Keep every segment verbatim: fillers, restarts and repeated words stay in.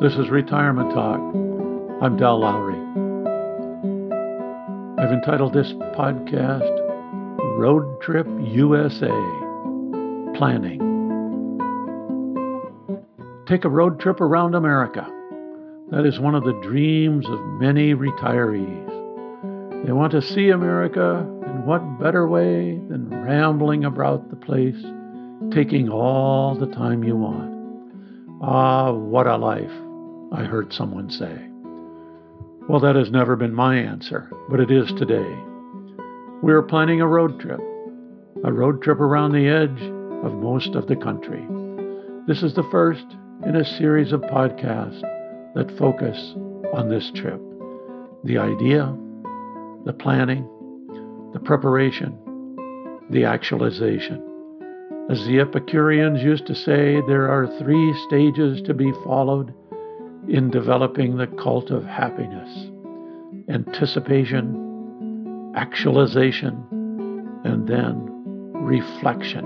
This is Retirement Talk. I'm Del Lowry. I've entitled this podcast Road Trip U S A Planning. Take a road trip around America. That is one of the dreams of many retirees. They want to see America, and what better way than rambling about the place, taking all the time you want. Ah, what a life, I heard someone say. Well, that has never been my answer, but it is today. We are planning a road trip, a road trip around the edge of most of the country. This is the first in a series of podcasts that focus on this trip. The idea, the planning, the preparation, the actualization. As the Epicureans used to say, there are three stages to be followed in developing the cult of happiness: anticipation, actualization, and then reflection.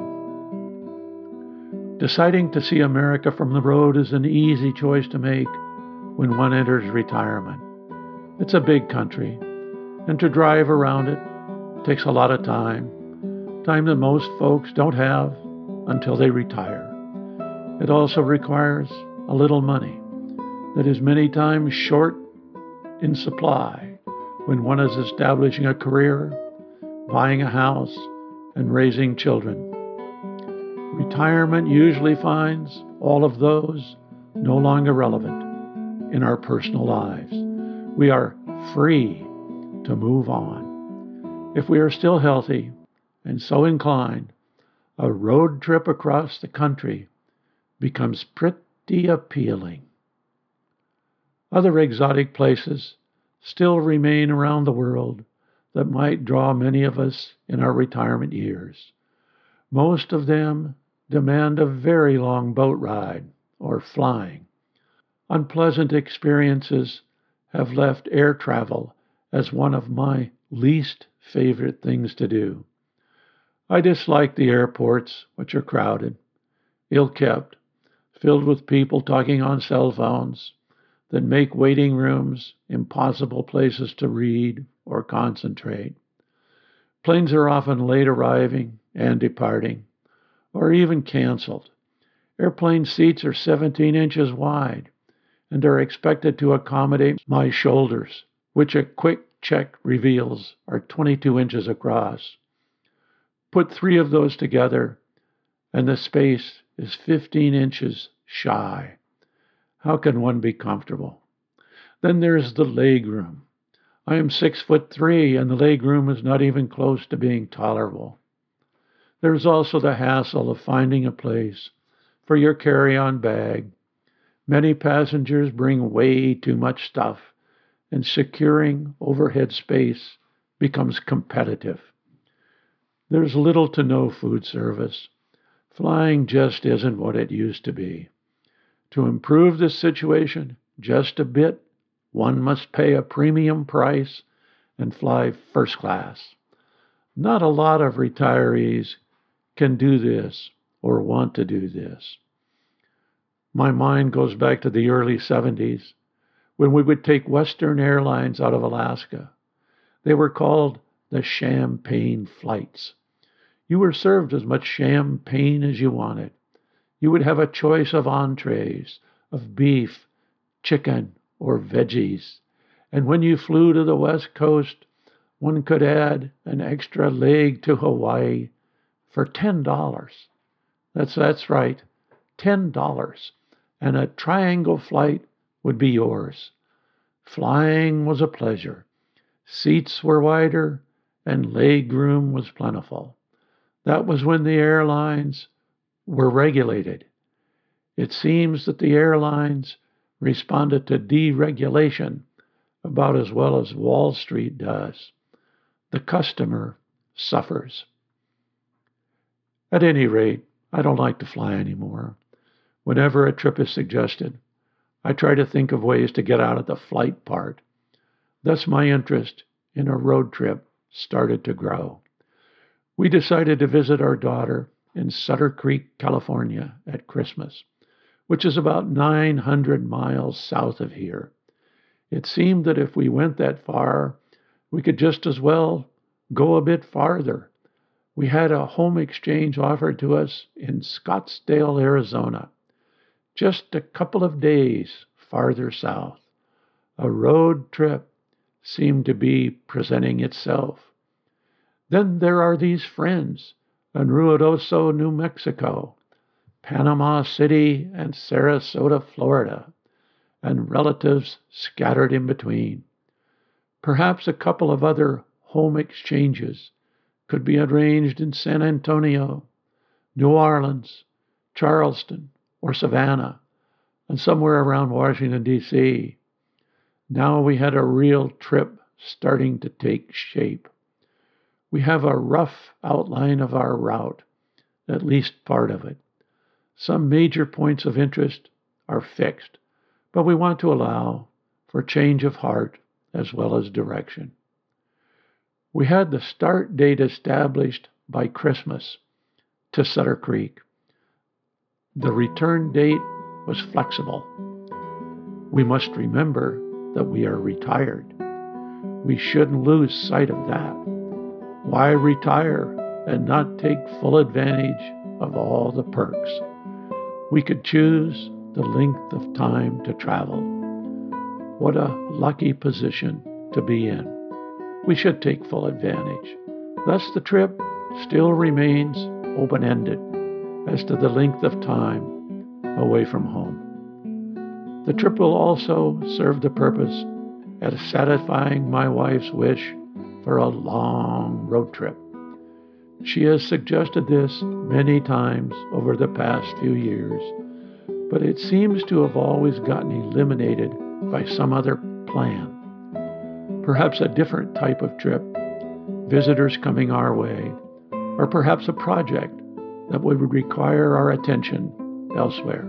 Deciding to see America from the road is an easy choice to make when one enters retirement. It's a big country, and to drive around it takes a lot of time, time that most folks don't have until they retire. It also requires a little money that is many times short in supply when one is establishing a career, buying a house, and raising children. Retirement usually finds all of those no longer relevant in our personal lives. We are free to move on. If we are still healthy and so inclined, a road trip across the country becomes pretty appealing. Other exotic places still remain around the world that might draw many of us in our retirement years. Most of them demand a very long boat ride or flying. Unpleasant experiences have left air travel as one of my least favorite things to do. I dislike the airports, which are crowded, ill-kept, filled with people talking on cell phones that make waiting rooms impossible places to read or concentrate. Planes are often late arriving and departing, or even canceled. Airplane seats are seventeen inches wide and are expected to accommodate my shoulders, which a quick check reveals are twenty-two inches across. Put three of those together, and the space is fifteen inches shy. How can one be comfortable? Then there's the leg room. I am six foot three, and the leg room is not even close to being tolerable. There's also the hassle of finding a place for your carry-on bag. Many passengers bring way too much stuff, and securing overhead space becomes competitive. There's little to no food service. Flying just isn't what it used to be. To improve this situation just a bit, one must pay a premium price and fly first class. Not a lot of retirees can do this or want to do this. My mind goes back to the early seventies when we would take Western Airlines out of Alaska. They were called the champagne flights. You were served as much champagne as you wanted. You would have a choice of entrees, of beef, chicken, or veggies. And when you flew to the West Coast, one could add an extra leg to Hawaii for ten dollars. That's, that's right, ten dollars. And a triangle flight would be yours. Flying was a pleasure. Seats were wider, and leg room was plentiful. That was when the airlines were regulated. It seems that the airlines responded to deregulation about as well as Wall Street does. The customer suffers. At any rate, I don't like to fly anymore. Whenever a trip is suggested, I try to think of ways to get out of the flight part. Thus my interest in a road trip started to grow. We decided to visit our daughter in Sutter Creek, California at Christmas. which is about nine hundred miles south of here. It seemed that if we went that far, we could just as well go a bit farther. We had a home exchange offered to us in Scottsdale, Arizona, just a couple of days farther south. A road trip seemed to be presenting itself. Then there are these friends in Ruidoso, New Mexico, Panama City, and Sarasota, Florida, and relatives scattered in between. Perhaps a couple of other home exchanges could be arranged in San Antonio, New Orleans, Charleston, or Savannah, and somewhere around Washington, D C Now we had a real trip starting to take shape. We have a rough outline of our route, at least part of it. Some major points of interest are fixed, but we want to allow for change of heart as well as direction. We had the start date established by Christmas to Sutter Creek. The return date was flexible. We must remember that we are retired. We shouldn't lose sight of that. Why retire and not take full advantage of all the perks? We could choose the length of time to travel. What a lucky position to be in. We should take full advantage. Thus, the trip still remains open-ended as to the length of time away from home. The trip will also serve the purpose of satisfying my wife's wish for a long road trip. She has suggested this many times over the past few years, but it seems to have always gotten eliminated by some other plan. Perhaps a different type of trip, visitors coming our way, or perhaps a project that would require our attention elsewhere.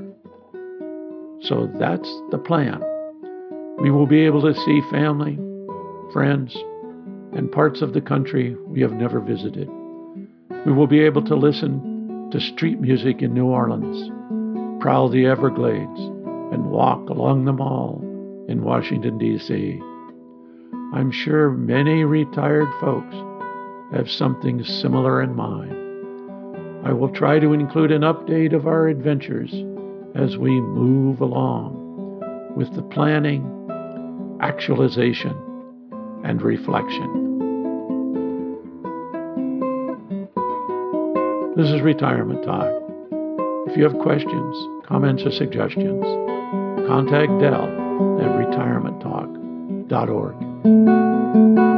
So that's the plan. We will be able to see family, friends, and parts of the country we have never visited. We will be able to listen to street music in New Orleans, prowl the Everglades, and walk along the Mall in Washington, D C I'm sure many retired folks have something similar in mind. I will try to include an update of our adventures as we move along with the planning, actualization, and reflection. This is Retirement Talk. If you have questions, comments, or suggestions, contact Del at retirement talk dot org.